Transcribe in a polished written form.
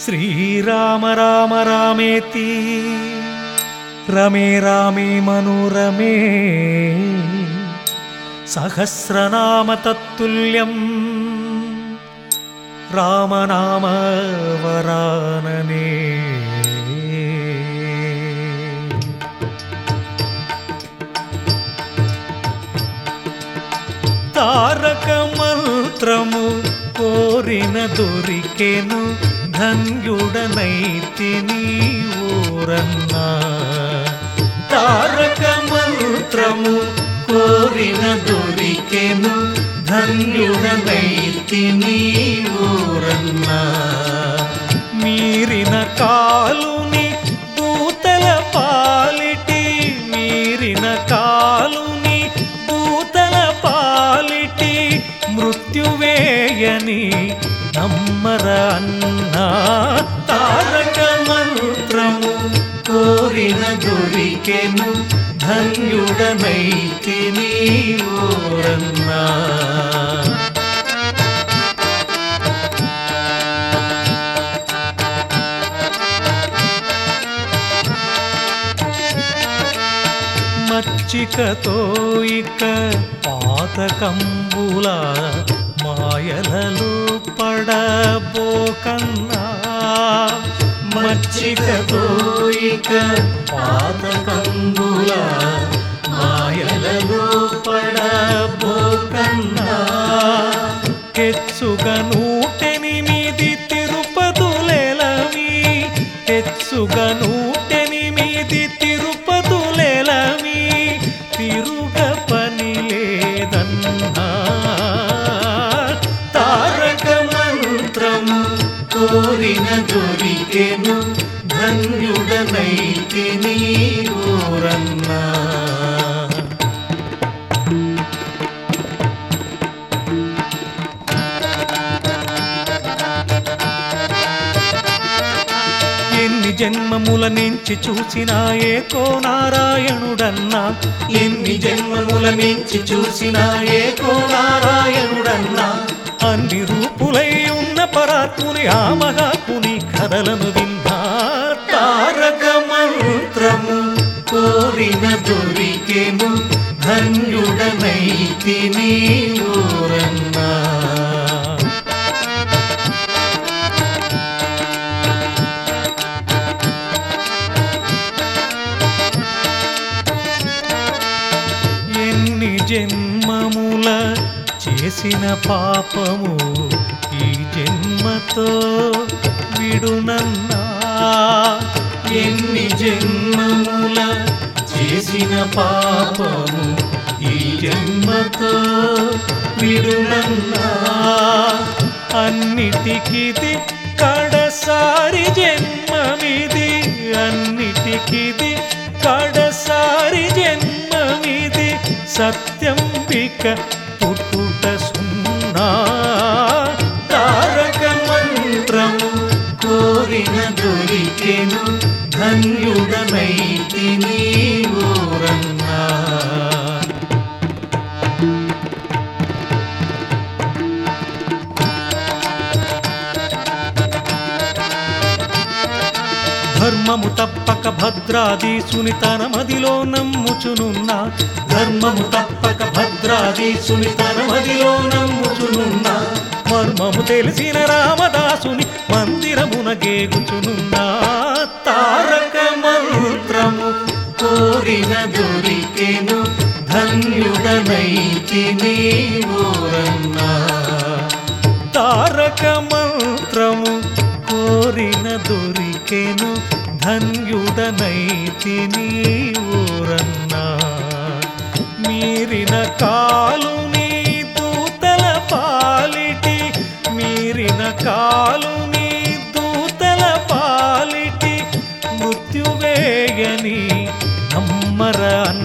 శ్రీరామ రామ రామేతి రమే రామే మనోరమే సహస్రనామ తత్తుల్యం రామనామ వరాననే. తారక మంత్రము కోరిన దొరికెను ధన్యుడనైతిని ఓరన్నా. తారక మంత్రము కోరిన దొరికెను ధన్యుడనైతిని ఓరన్నా. మీరిన కాలుని దూతల పాలిటి మీరిన కాలుని దూతల పాలిటి మృత్యువేయని నమ్మర అన్నా. తారక మంత్రము కోరిన దొరికెను ధన్యుడనైతిని ఓరన్నా. మచ్చికతో ఇక పాతకంబుల మాయలలో పడబోకన్నా. మచ్చికతో ఇక పాతకంబుల మాయలలో పడబోకన్నా. హెచ్చుగా 108 తిరుపతులెలవి హెచ్చుగా 108 తిరుపతులెలవి తిరుగ పని లేదన్నా. తారక మంత్రము కోరిన దొరికెను ధన్యుడనైతిని ఓరన్నా. ఎన్ని జన్మముల నుంచి చూసినా ఏకో నారాయణుడన్నా. ఎన్ని జన్మముల నుంచి చూసినా ఏకో నారాయణుడన్నా. అన్ని రూపులై ఉన్న పరాత్ముని ఆ మహాత్ముని కథలను విన్నా. తారక మంత్రము కోరిన దొరికెను ధన్యుడనైతిని ఓరన్నా. ఎన్ని జన్మముల చేసిన పాపము ఈ జన్మతో విడునన్నా. ఎన్ని జన్మముల చేసిన పాపము ఈ జన్మతో విడునన్నా. అన్నిటికిది కడసారి జన్మమిది అన్నిటికిది కడసారి జన్మమిది సత్యంబిక పుట్టుట సున్నా. తారక మంత్రము కోరిన దొరికెను ధన్యుడనైతిని ఓరన్నా. ధర్మము తప్పక భద్రాదీసుని తన మదిలో నమ్ముచునున్నా. ధర్మము తప్పక భద్రాదీసుని తన మదిలో నమ్ముచునున్నా. మర్మము తెలిసిన రామదాసుని మందిరమున గేగుచునున్నా. తారక మంత్రము కోరిన దొరికెను ధన్యుడనైతిని ఓరన్నా. తారక మంత్రము కోరిన దొరికెను ధన్యుడనైతిని ఓరన్నా. మీరిన కాలుని దూతల పాలిటి మీరిన కాలుని దూతల పాలిటి మృత్యువేయని నమ్మర